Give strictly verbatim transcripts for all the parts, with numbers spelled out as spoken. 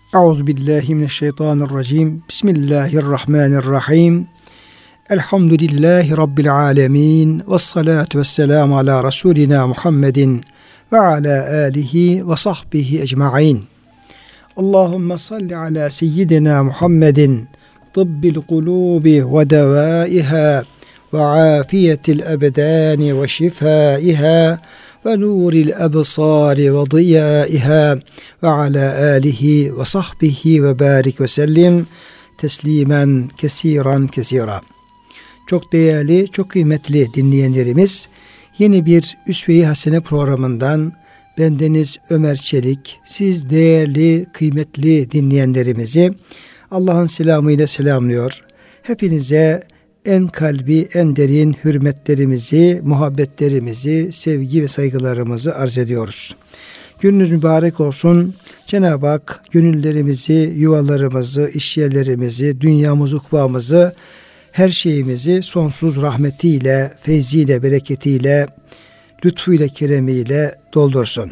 Euzubillahimineşşeytanirracim. Bismillahirrahmanirrahim. Elhamdülillahi Rabbil alemin. Vessalatu vesselamu ala Resulina Muhammedin ve ala alihi ve sahbihi ecma'in. Allahümme salli ala seyyidina Muhammedin tıbbil kulubi ve devaiha ve afiyetil ebdani ve şifaiha ve nuril ebsari ve diyaiha ve ala alihi ve sahbihi ve barik ve sellim teslimen kesiran kesira. Çok değerli, çok kıymetli dinleyenlerimiz, yeni bir Üsve-i Hasene programından bendeniz Ömer Çelik, siz değerli, kıymetli dinleyenlerimizi Allah'ın selamıyla selamlıyor. Hepinize en kalbi, en derin hürmetlerimizi, muhabbetlerimizi, sevgi ve saygılarımızı arz ediyoruz. Gününüz mübarek olsun. Cenab-ı Hak gönüllerimizi, yuvalarımızı, işyerlerimizi, dünyamızı, ukbamızı, her şeyimizi sonsuz rahmetiyle, feyziyle, bereketiyle, lütfuyla, keremiyle doldursun.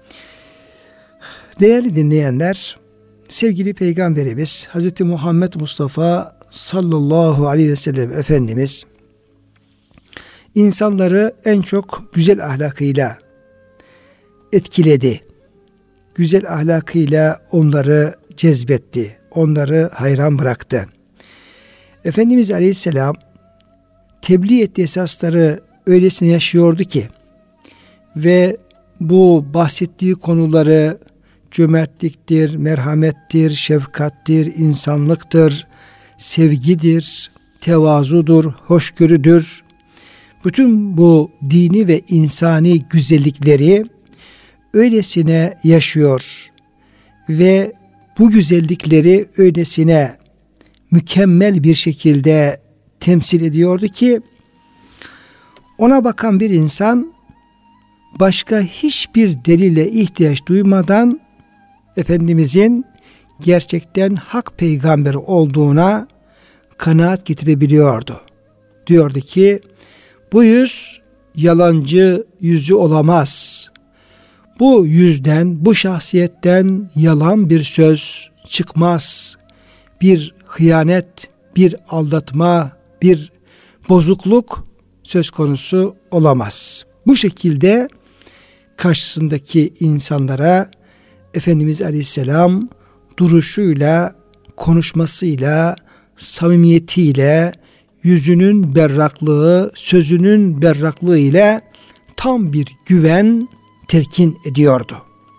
Değerli dinleyenler, sevgili Peygamberimiz Hazreti Muhammed Mustafa sallallahu aleyhi ve sellem Efendimiz insanları en çok güzel ahlakıyla etkiledi. Güzel ahlakıyla onları cezbetti. Onları hayran bıraktı. Efendimiz Aleyhisselam tebliğ ettiği esasları öylesine yaşıyordu ki ve bu bahsettiği konuları cömertliktir, merhamettir, şefkattir, insanlıktır, sevgidir, tevazudur, hoşgörüdür. Bütün bu dini ve insani güzellikleri öylesine yaşıyor ve bu güzellikleri öylesine mükemmel bir şekilde temsil ediyordu ki ona bakan bir insan başka hiçbir delile ihtiyaç duymadan Efendimizin gerçekten hak peygamber olduğuna kanaat getirebiliyordu. Diyordu ki bu yüz yalancı yüzü olamaz. Bu yüzden, bu şahsiyetten yalan bir söz çıkmaz. Bir hıyanet, bir aldatma, bir bozukluk söz konusu olamaz. Bu şekilde karşısındaki insanlara Efendimiz Aleyhisselam duruşuyla, konuşmasıyla, samimiyetiyle, yüzünün berraklığı, sözünün berraklığı ile tam bir güven telkin ediyordu.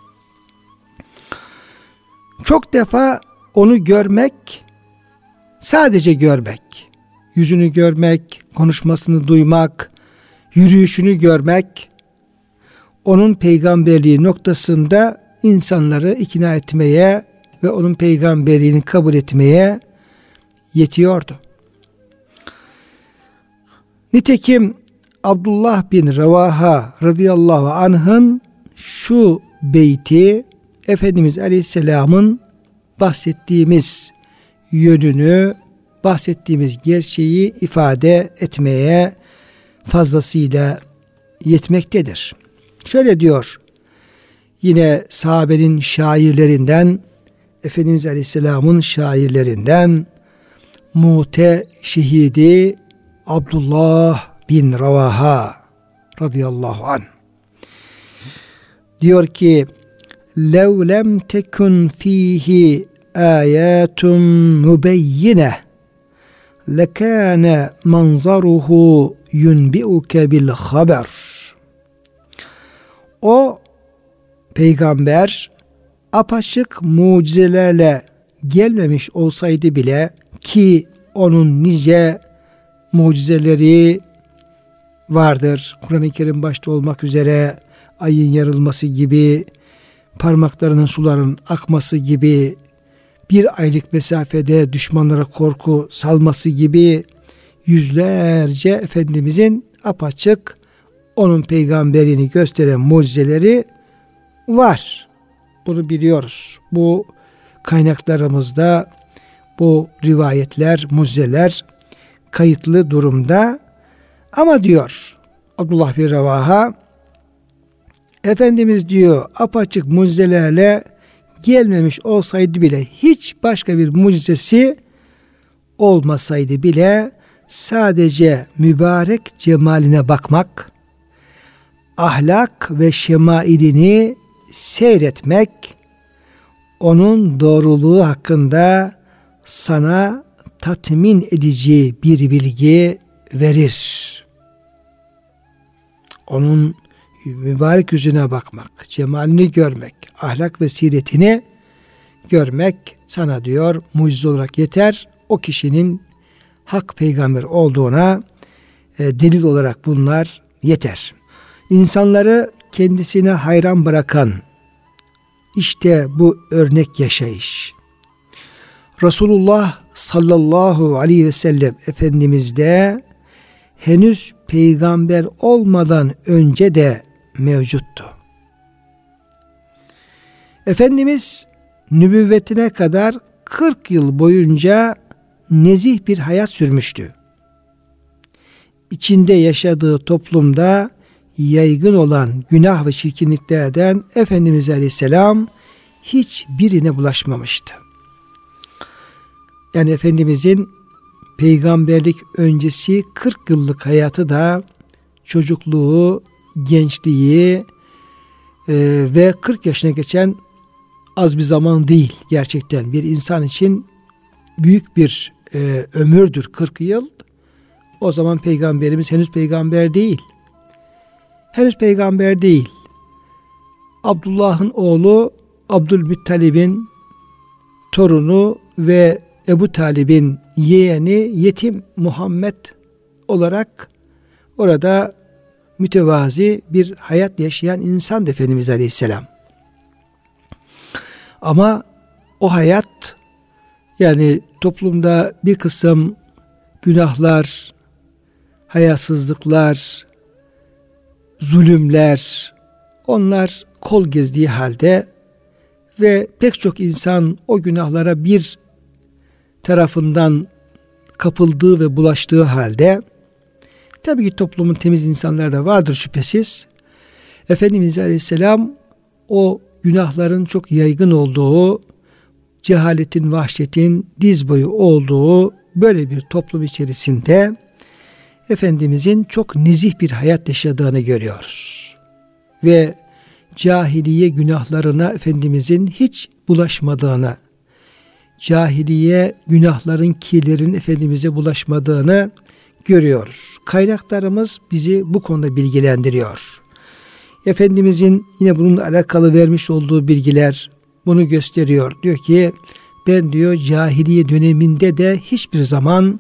Çok defa onu görmek, sadece görmek, yüzünü görmek, konuşmasını duymak, yürüyüşünü görmek, onun peygamberliği noktasında insanları ikna etmeye ve onun peygamberliğini kabul etmeye yetiyordu. Nitekim Abdullah bin Revaha radıyallahu anh'ın şu beyti Efendimiz Aleyhisselam'ın bahsettiğimiz yönünü, bahsettiğimiz gerçeği ifade etmeye fazlasıyla yetmektedir. Şöyle diyor, yine sahabenin şairlerinden, Efendimiz Aleyhisselam'ın şairlerinden Mute şehidi Abdullah bin Revaha radıyallahu anh diyor ki lev lem tekun fihi ayatun mübeyyine lekâne manzaruhu yunbi'uke bil haber. O peygamber apaçık mucizelerle gelmemiş olsaydı bile, ki onun nice mucizeleri vardır. Kur'an-ı Kerim başta olmak üzere ayın yarılması gibi, parmaklarının suların akması gibi, bir aylık mesafede düşmanlara korku salması gibi yüzlerce Efendimizin apaçık onun peygamberini gösteren mucizeleri var. Bunu biliyoruz. Bu kaynaklarımızda bu rivayetler, mucizeler kayıtlı durumda. Ama diyor Abdullah bin Revaha, Efendimiz diyor apaçık mucizelerle gelmemiş olsaydı bile, hiç başka bir mucizesi olmasaydı bile sadece mübarek cemaline bakmak, ahlak ve şemailini seyretmek, onun doğruluğu hakkında sana tatmin edici bir bilgi verir. Onun mübarek yüzüne bakmak, cemalini görmek, ahlak ve siretini görmek sana diyor mucize olarak yeter. O kişinin hak peygamber olduğuna e, delil olarak bunlar yeter. İnsanları kendisine hayran bırakan işte bu örnek yaşayış. Resulullah sallallahu aleyhi ve sellem Efendimiz de henüz peygamber olmadan önce de mevcuttu. Efendimiz nübüvvetine kadar kırk yıl boyunca nezih bir hayat sürmüştü. İçinde yaşadığı toplumda yaygın olan günah ve çirkinliklerden Efendimiz Aleyhisselam hiçbirine bulaşmamıştı. Yani Efendimizin peygamberlik öncesi kırk yıllık hayatı da çocukluğu, gençliği e, ve kırk yaşına geçen az bir zaman değil gerçekten. Bir insan için büyük bir e, ömürdür kırk yıl. O zaman peygamberimiz henüz peygamber değil. Henüz peygamber değil. Abdullah'ın oğlu Abdülmuttalib'in torunu ve Ebu Talib'in yeğeni yetim Muhammed olarak orada mütevazi bir hayat yaşayan insan Efendimiz Aleyhisselam. Ama o hayat, yani toplumda bir kısım günahlar, hayasızlıklar, zulümler, onlar kol gezdiği halde ve pek çok insan o günahlara bir tarafından kapıldığı ve bulaştığı halde, tabii ki toplumun temiz insanları da vardır şüphesiz. Efendimiz Aleyhisselam o günahların çok yaygın olduğu, cehaletin, vahşetin diz boyu olduğu böyle bir toplum içerisinde Efendimizin çok nezih bir hayat yaşadığını görüyoruz. Ve cahiliye günahlarına Efendimizin hiç bulaşmadığını, cahiliye günahların, kirlerin Efendimiz'e bulaşmadığını görüyoruz. Kaynaklarımız bizi bu konuda bilgilendiriyor. Efendimizin yine bununla alakalı vermiş olduğu bilgiler bunu gösteriyor. Diyor ki ben diyor cahiliye döneminde de hiçbir zaman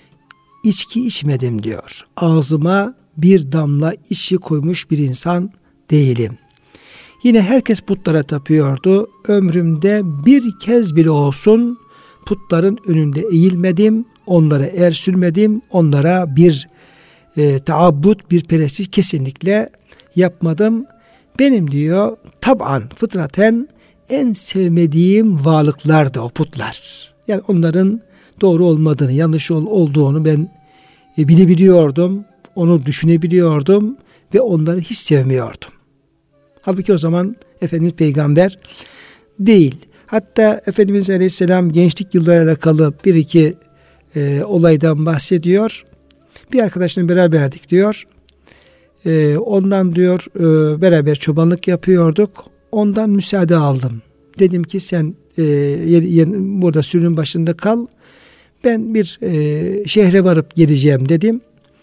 içki içmedim diyor. Ağzıma bir damla içki koymuş bir insan değilim. Yine herkes putlara tapıyordu. Ömrümde bir kez bile olsun putların önünde eğilmedim, onlara er sürmedim, onlara bir e, taabbut, bir perestlik kesinlikle yapmadım. Benim diyor tab'an, fıtraten en sevmediğim varlıklardı o putlar. Yani onların doğru olmadığını, yanlış olduğunu ben e, bilebiliyordum, onu düşünebiliyordum ve onları hiç sevmiyordum. Halbuki o zaman Efendimiz peygamber değil. Hatta Efendimiz Aleyhisselam gençlik yıllarıyla alakalı bir iki e, olaydan bahsediyor. Bir arkadaşla beraberdik diyor. E, ondan diyor e, beraber çobanlık yapıyorduk. Ondan müsaade aldım. Dedim ki sen e, yer, yer, burada sürünün başında kal. Ben bir e, şehre varıp geleceğim dedim.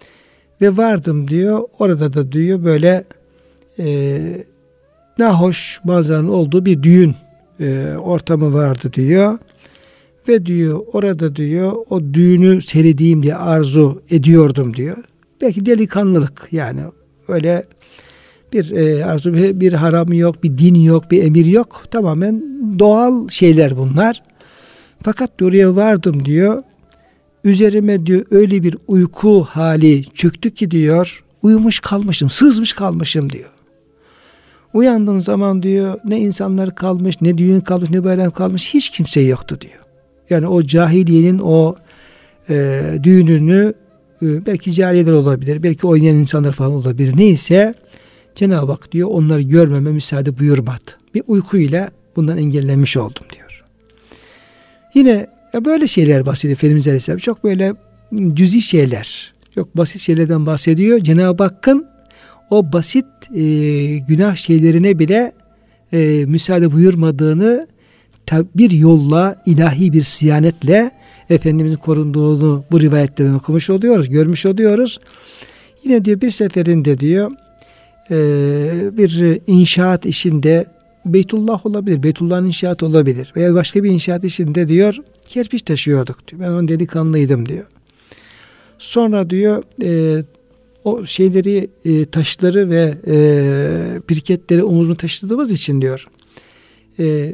Ve vardım diyor. Orada da diyor böyle e, nahoş manzaranın olduğu bir düğün e, ortamı vardı diyor. Ve diyor orada diyor o düğünü seyredeyim diye arzu ediyordum diyor. Belki delikanlılık, yani öyle bir e, arzu, bir, bir haram yok, bir din yok, bir emir yok. Tamamen doğal şeyler bunlar. Fakat oraya vardım diyor. Üzerime diyor öyle bir uyku hali çöktü ki diyor, uyumuş kalmışım, sızmış kalmışım diyor. Uyandığım zaman diyor ne insanlar kalmış, ne düğün kalmış, ne bayram kalmış, hiç kimse yoktu diyor. Yani o cahiliyenin o e, düğününü e, belki cariyeler olabilir, belki oynayan insanlar falan olabilir. Neyse Cenab-ı Hak diyor onları görmeme müsaade buyurmadı. Bir uykuyla bundan engellenmiş oldum diyor. Yine ya böyle şeyler bahsediyor Efendimiz Aleyhisselam. Çok böyle cüzi şeyler, çok basit şeylerden bahsediyor. Cenab-ı Hakk'ın o basit e, günah şeylerine bile e, müsaade buyurmadığını bir yolla, ilahi bir siyanetle Efendimizin korunduğunu bu rivayetlerden okumuş oluyoruz, görmüş oluyoruz. Yine diyor bir seferinde diyor e, bir inşaat işinde, Beytullah olabilir, Beytullah'ın inşaatı olabilir veya başka bir inşaat işinde diyor kerpiç taşıyorduk diyor. Ben onun delikanlıydım diyor. Sonra diyor e, o şeyleri, e, taşları ve e, pirketleri omuzunu taşıdığımız için diyor e,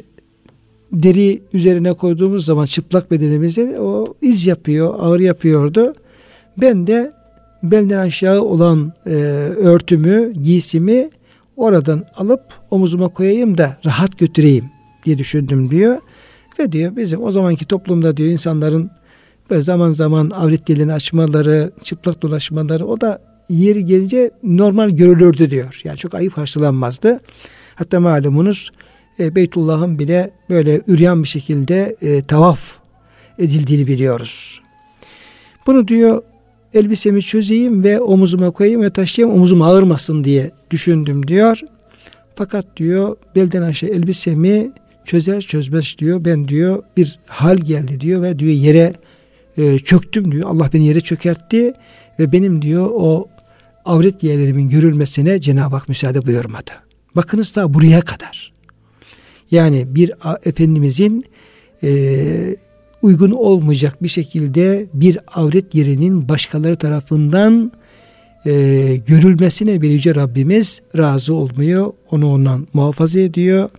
deri üzerine koyduğumuz zaman çıplak bedenimize o iz yapıyor, ağır yapıyordu. Ben de belden aşağı olan e, örtümü, giysimi oradan alıp omuzuma koyayım da rahat götüreyim diye düşündüm diyor. Ve diyor bizim o zamanki toplumda diyor insanların böyle zaman zaman avret deliğini açmaları, çıplak dolaşmaları o da yeri gelince normal görülürdü diyor. Yani çok ayıp karşılanmazdı. Hatta malumunuz e, Beytullah'ın bile böyle üryan bir şekilde e, tavaf edildiğini biliyoruz. Bunu diyor elbisemi çözeyim ve omuzuma koyayım ve taşıyayım, omuzum ağırmasın diye düşündüm diyor. Fakat diyor belden aşağı elbisemi çözer çözmez diyor ben diyor bir hal geldi diyor ve diyor yere e, çöktüm diyor. Allah beni yere çökertti ve benim diyor o avret yerlerimin görülmesine Cenab-ı Hak müsaade buyurmadı. Bakınız da buraya kadar. Yani bir Efendimizin e, uygun olmayacak bir şekilde bir avret yerinin başkaları tarafından e, görülmesine bir Yüce Rabbimiz razı olmuyor. Onu ondan muhafaza ediyor.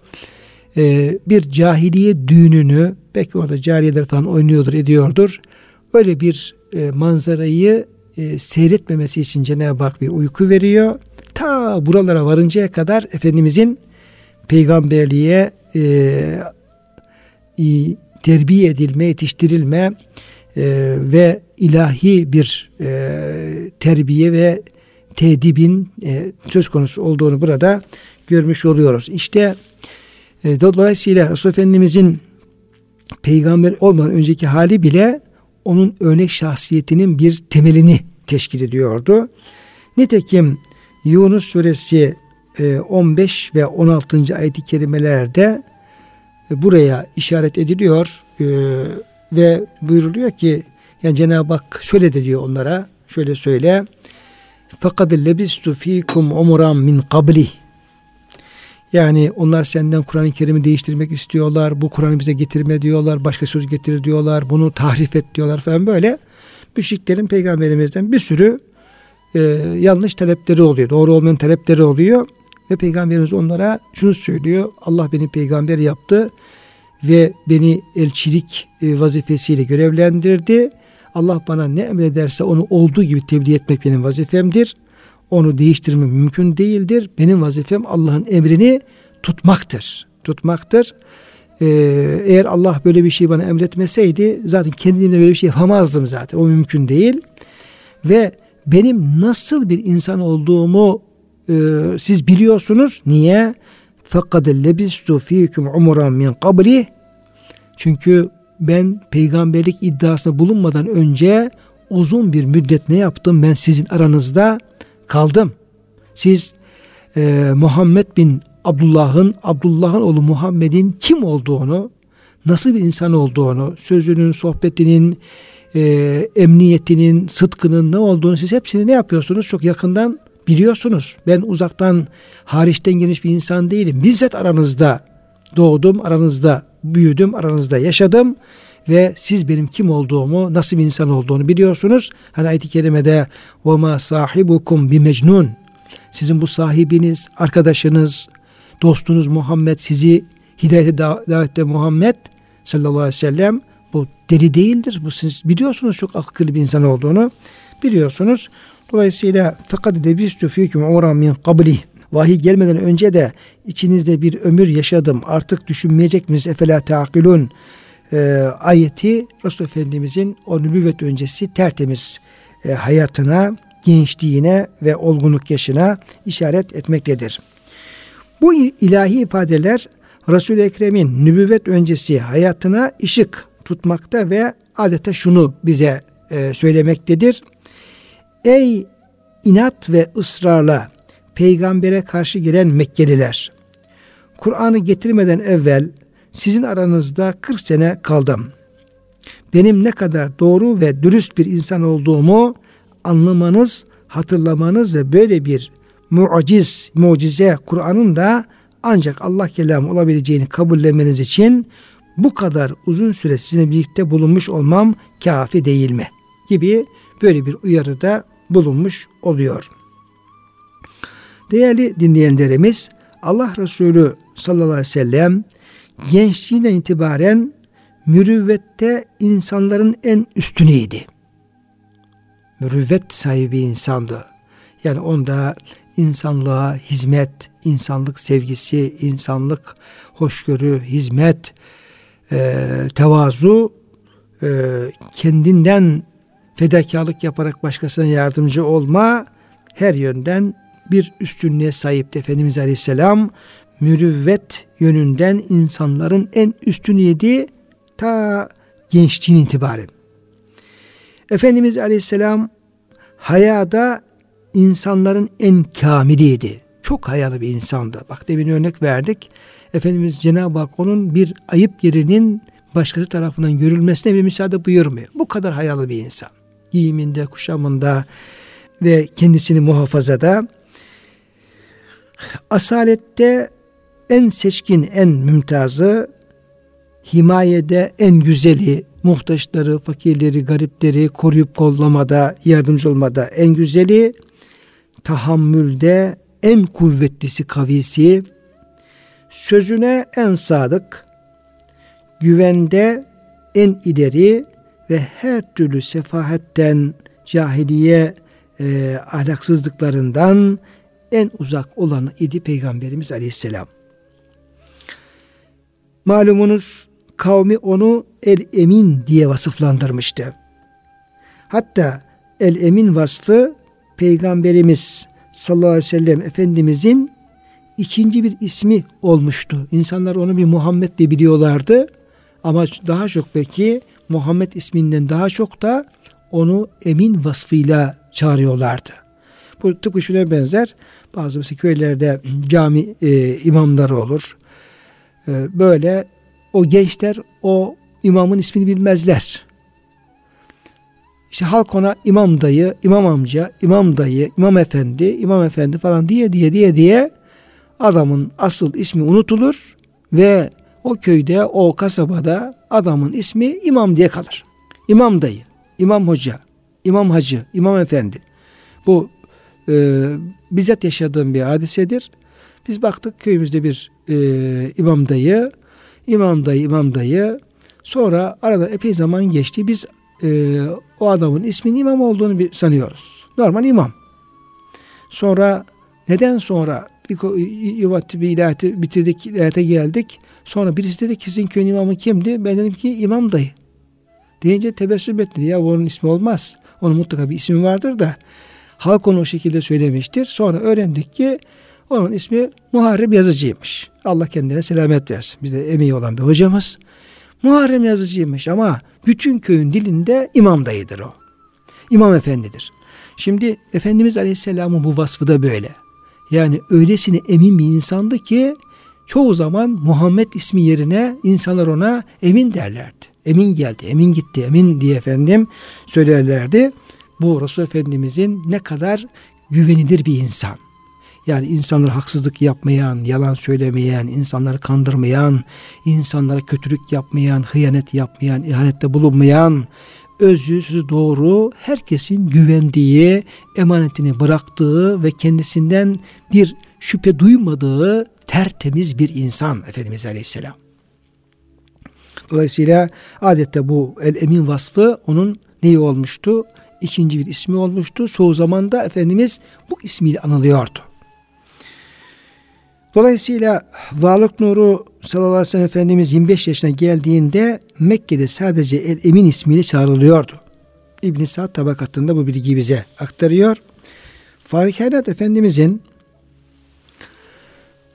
E, bir cahiliye düğününü, belki orada cariyeler falan oynuyordur, ediyordur. Öyle bir e, manzarayı e, seyretmemesi için Cenab-ı Hak bir uyku veriyor. Ta buralara varıncaya kadar Efendimizin peygamberliğe e, e, terbiye edilme, yetiştirilme e, ve ilahi bir e, terbiye ve tedibin e, söz konusu olduğunu burada görmüş oluyoruz. İşte e, dolayısıyla Resulullah Efendimizin peygamber olmadan önceki hali bile onun örnek şahsiyetinin bir temelini teşkil ediyordu. Nitekim Yunus suresi e, on beş ve on altıncı ayet-i kerimelerde buraya işaret ediliyor e, ve buyuruluyor ki yani Cenab-ı Hak şöyle de diyor onlara, şöyle söyle فَقَدْ لَبِسْتُ ف۪يكُمْ عُمُرًا مِنْ قَبْلِهِ yani onlar senden Kur'an-ı Kerim'i değiştirmek istiyorlar, bu Kur'an'ı bize getirme diyorlar, başka söz getir diyorlar, bunu tahrif et diyorlar falan böyle. Müşriklerin peygamberimizden bir sürü e, yanlış talepleri oluyor, doğru olmayan talepleri oluyor. Ve Peygamberimiz onlara şunu söylüyor. Allah beni peygamber yaptı ve beni elçilik vazifesiyle görevlendirdi. Allah bana ne emrederse onu olduğu gibi tebliğ etmek benim vazifemdir. Onu değiştirme mümkün değildir. Benim vazifem Allah'ın emrini tutmaktır. Tutmaktır. Ee, eğer Allah böyle bir şey bana emretmeseydi zaten kendimle böyle bir şey yapamazdım zaten. O mümkün değil. Ve benim nasıl bir insan olduğumu Ee, siz biliyorsunuz. Niye? فَقَدْ لَبِسْتُ ف۪يكُمْ عُمُرًا مِنْ قَبْلِهِ çünkü ben peygamberlik iddiasında bulunmadan önce uzun bir müddet ne yaptım? Ben sizin aranızda kaldım. Siz e, Muhammed bin Abdullah'ın, Abdullah'ın oğlu Muhammed'in kim olduğunu, nasıl bir insan olduğunu, sözünün, sohbetinin, e, emniyetinin, sıdkının ne olduğunu siz hepsini ne yapıyorsunuz? Çok yakından biliyorsunuz. Ben uzaktan, hariçten geniş bir insan değilim. Bizzat aranızda doğdum, aranızda büyüdüm, aranızda yaşadım ve siz benim kim olduğumu, nasıl bir insan olduğunu biliyorsunuz. Hani ayet-i kerimede وَمَا صَاحِبُكُمْ بِمَجْنُونَ sizin bu sahibiniz, arkadaşınız, dostunuz Muhammed sizi hidayete davette Muhammed sallallahu aleyhi ve sellem bu deli değildir. Bu siz biliyorsunuz çok akıllı bir insan olduğunu biliyorsunuz. Dolayısıyla fakat debistu fikum umran min qabli vahiy gelmeden önce de içinizde bir ömür yaşadım. Artık düşünmeyecek misiniz? Efela ta'kilun e, ayeti Resul Efendimizin o nübüvvet öncesi tertemiz e, hayatına, gençliğine ve olgunluk yaşına işaret etmektedir. Bu ilahi ifadeler Resul-i Ekrem'in nübüvvet öncesi hayatına ışık tutmakta ve adeta şunu bize e, söylemektedir. Ey inat ve ısrarla peygambere karşı gelen Mekkeliler! Kur'an'ı getirmeden evvel sizin aranızda kırk sene kaldım. Benim ne kadar doğru ve dürüst bir insan olduğumu anlamanız, hatırlamanız ve böyle bir muciz, mucize Kur'an'ın da ancak Allah kelamı olabileceğini kabullenmeniz için bu kadar uzun süre sizinle birlikte bulunmuş olmam kafi değil mi? Gibi böyle bir uyarıda bulunmuş oluyor. Değerli dinleyenlerimiz, Allah Resulü sallallahu aleyhi ve sellem gençliğinden itibaren mürüvvette insanların en üstünüydü. Mürüvvet sahibi insandı. Yani onda insanlığa hizmet, insanlık sevgisi, insanlık hoşgörü, hizmet, e, tevazu, e, kendinden fedakarlık yaparak başkasına yardımcı olma, her yönden bir üstünlüğe sahipti Efendimiz Aleyhisselam. Mürüvvet yönünden insanların en üstünüydü ta gençliğin itibaren. Efendimiz Aleyhisselam hayada insanların en kamiliydi. Çok hayalı bir insandı. Bak demin örnek verdik. Efendimiz Cenab-ı Hak onun bir ayıp yerinin başkası tarafından görülmesine bir müsaade buyurmuyor. Bu kadar hayalı bir insan. Giyiminde, kuşamında ve kendisini muhafazada. Asalette en seçkin, en mümtazı, himayede en güzeli, muhtaçları, fakirleri, garipleri koruyup kollamada, yardımcı olmada en güzeli, tahammülde en kuvvetlisi, kavisi, sözüne en sadık, güvende en ileri ve her türlü sefahetten, cahiliye e, ahlaksızlıklarından en uzak olan idi Peygamberimiz Aleyhisselam. Malumunuz kavmi onu el-emin diye vasıflandırmıştı. Hatta el-emin vasfı Peygamberimiz sallallahu aleyhi ve sellem Efendimizin ikinci bir ismi olmuştu. İnsanlar onu bir Muhammed diye biliyorlardı. Ama daha çok belki Muhammed isminden daha çok da onu emin vasfıyla çağırıyorlardı. Bu tıpkı şuna benzer. Bazı mesela köylerde cami e, imamları olur. E, böyle o gençler o imamın ismini bilmezler. İşte halk ona imam dayı, imam amca, imam dayı, imam efendi, imam efendi falan diye diye diye diye adamın asıl ismi unutulur ve o köyde, o kasabada adamın ismi imam diye kalır. İmam dayı, imam hoca, imam hacı, imam efendi. Bu e, bizzat yaşadığım bir hadisedir. Biz baktık köyümüzde bir e, imam dayı, imam dayı, imam dayı. Sonra arada epey zaman geçti. Biz e, o adamın isminin imam olduğunu bir sanıyoruz. Normal imam. Sonra neden sonra İvatı bir ilahiyatı bitirdik, ilahiyata geldik. Sonra birisi dedi ki sizin köyün imamı kimdi? Ben dedim ki imam dayı. Deyince tebessüm etti. Ya onun ismi olmaz. Onun mutlaka bir ismi vardır da halk onu o şekilde söylemiştir. Sonra öğrendik ki onun ismi Muharrem Yazıcı'ymış. Allah kendine selamet versin. Bizde emeği olan bir hocamız. Muharrem Yazıcı'ymış ama bütün köyün dilinde imam dayıdır o. İmam efendidir. Şimdi Efendimiz Aleyhisselam'ın bu vasfı da böyle. Yani öylesine emin bir insandı ki çoğu zaman Muhammed ismi yerine insanlar ona emin derlerdi. Emin geldi, emin gitti, emin diye efendim söylerlerdi. Bu Resul Efendimizin ne kadar güvenilir bir insan. Yani insanlara haksızlık yapmayan, yalan söylemeyen, insanları kandırmayan, insanlara kötülük yapmayan, hıyanet yapmayan, ihanette bulunmayan, özü sözü doğru, herkesin güvendiği, emanetini bıraktığı ve kendisinden bir şüphe duymadığı tertemiz bir insan Efendimiz Aleyhisselam. Dolayısıyla adette bu el-emin vasfı onun neyi olmuştu? İkinci bir ismi olmuştu. Çoğu zaman da Efendimiz bu ismiyle anılıyordu. Dolayısıyla varlık nuru sallallahu aleyhi ve sellem Efendimiz yirmi beş yaşına geldiğinde Mekke'de sadece el-emin ismiyle çağrılıyordu. İbn-i Sa'd tabakatında bu bilgiyi bize aktarıyor. Fahri Kainat Efendimizin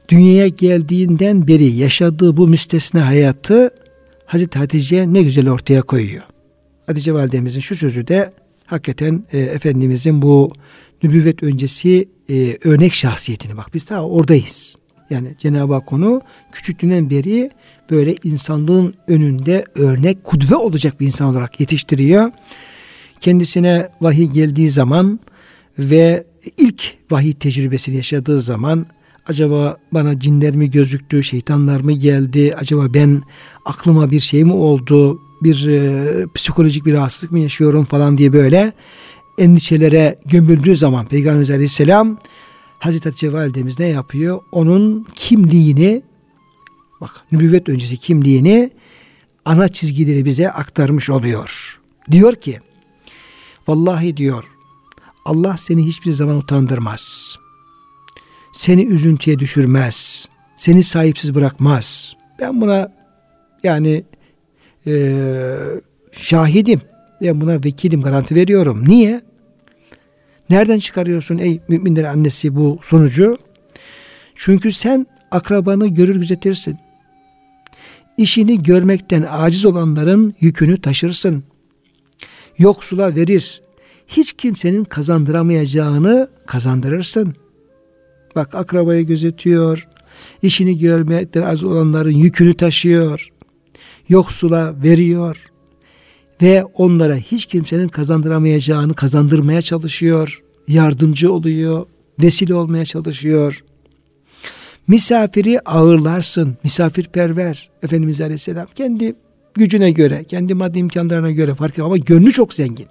dünyaya geldiğinden beri yaşadığı bu müstesna hayatı Hazreti Hatice ne güzel ortaya koyuyor. Hatice validemizin şu sözü de hakikaten e, Efendimizin bu nübüvvet öncesi e, örnek şahsiyetini, bak biz daha oradayız. Yani Cenab-ı Hak onu küçüklüğünden beri böyle insanlığın önünde örnek, kudve olacak bir insan olarak yetiştiriyor. Kendisine vahiy geldiği zaman ve ilk vahiy tecrübesini yaşadığı zaman acaba bana cinler mi gözüktü, şeytanlar mı geldi, acaba ben aklıma bir şey mi oldu, bir e, psikolojik bir rahatsızlık mı yaşıyorum falan diye böyle endişelere gömüldüğü zaman Peygamber Aleyhisselam, Hazreti Hatice validemiz ne yapıyor? Onun kimliğini, bak nübüvvet öncesi kimliğini ana çizgileri bize aktarmış oluyor. Diyor ki, vallahi diyor, Allah seni hiçbir zaman utandırmaz. Seni üzüntüye düşürmez. Seni sahipsiz bırakmaz. Ben buna yani e, şahidim. Ben buna vekilim, garanti veriyorum. Niye? Nereden çıkarıyorsun ey müminlerin annesi bu sonucu? Çünkü sen akrabanı görür gözetirsin. İşini görmekten aciz olanların yükünü taşırsın. Yoksula verir. Hiç kimsenin kazandıramayacağını kazandırırsın. Bak, akrabayı gözetiyor. İşini görmekten aciz olanların yükünü taşıyor. Yoksula veriyor. Ve onlara hiç kimsenin kazandıramayacağını kazandırmaya çalışıyor. Yardımcı oluyor. Vesile olmaya çalışıyor. Misafiri ağırlarsın. Misafirperver. Efendimiz Aleyhisselam kendi gücüne göre, kendi maddi imkanlarına göre fark etmez ama gönlü çok zengin.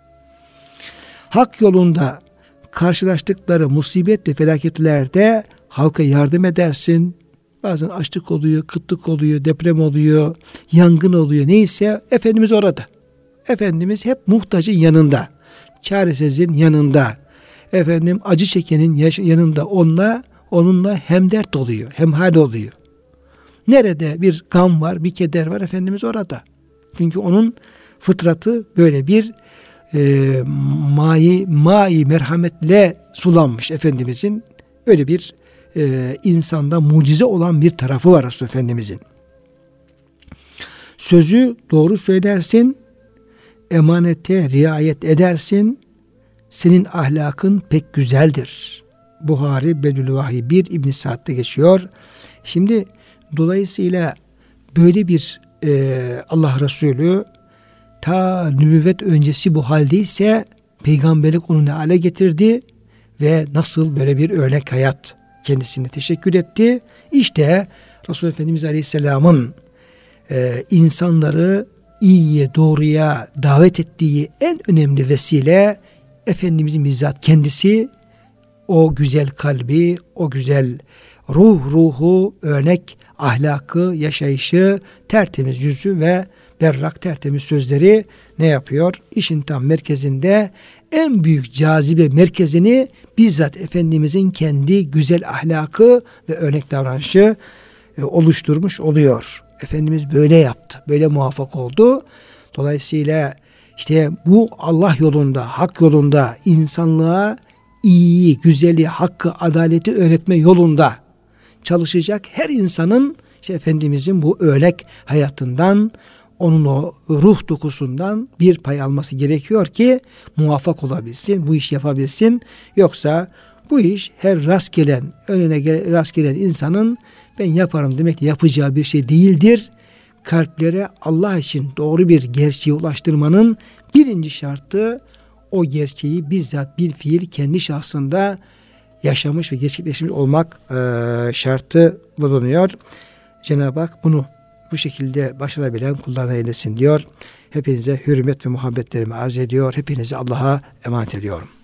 Hak yolunda karşılaştıkları musibet ve felaketlerde halka yardım edersin. Bazen açlık oluyor, kıtlık oluyor, deprem oluyor, yangın oluyor. Neyse Efendimiz orada. Efendimiz hep muhtacın yanında, çaresizin yanında, efendim acı çekenin yanında, onunla onunla hem dert oluyor, hem hal oluyor. Nerede bir gam var, bir keder var, Efendimiz orada. Çünkü onun fıtratı böyle bir e, mai, mai merhametle sulanmış Efendimizin. Öyle bir e, insanda mucize olan bir tarafı var Resulullah Efendimizin. Sözü doğru söylersin, emanete riayet edersin, senin ahlakın pek güzeldir. Buhari Bedül Vahiy bir İbn Sa'd'de geçiyor. Şimdi dolayısıyla böyle bir e, Allah Resulü ta nübüvvet öncesi bu haldeyse peygamberlik onu ne hale getirdi ve nasıl böyle bir örnek hayat kendisine teşekkür etti. İşte Resulullah Efendimiz Aleyhisselam'ın e, insanları iyiye, doğruya davet ettiği en önemli vesile Efendimizin bizzat kendisi, o güzel kalbi, o güzel ruh, ruhu, örnek ahlakı, yaşayışı, tertemiz yüzü ve berrak tertemiz sözleri ne yapıyor? İşin tam merkezinde, en büyük cazibe merkezini bizzat Efendimizin kendi güzel ahlakı ve örnek davranışı e, oluşturmuş oluyor. Efendimiz böyle yaptı, böyle muvaffak oldu. Dolayısıyla işte bu Allah yolunda, hak yolunda, insanlığa iyiyi, güzeli, hakkı, adaleti öğretme yolunda çalışacak her insanın işte Efendimizin bu örnek hayatından, onun o ruh dokusundan bir pay alması gerekiyor ki muvaffak olabilsin, bu iş yapabilsin. Yoksa bu iş her rast gelen, önüne rast gelen insanın ben yaparım demek yapacağı bir şey değildir. Kalplere Allah için doğru bir gerçeğe ulaştırmanın birinci şartı, o gerçeği bizzat bir fiil kendi şahsında yaşamış ve gerçekleşmiş olmak e, şartı bulunuyor. Cenab-ı Hak bunu bu şekilde başarabilen kullarına eylesin diyor. Hepinize hürmet ve muhabbetlerimi arz ediyor. Hepinizi Allah'a emanet ediyorum.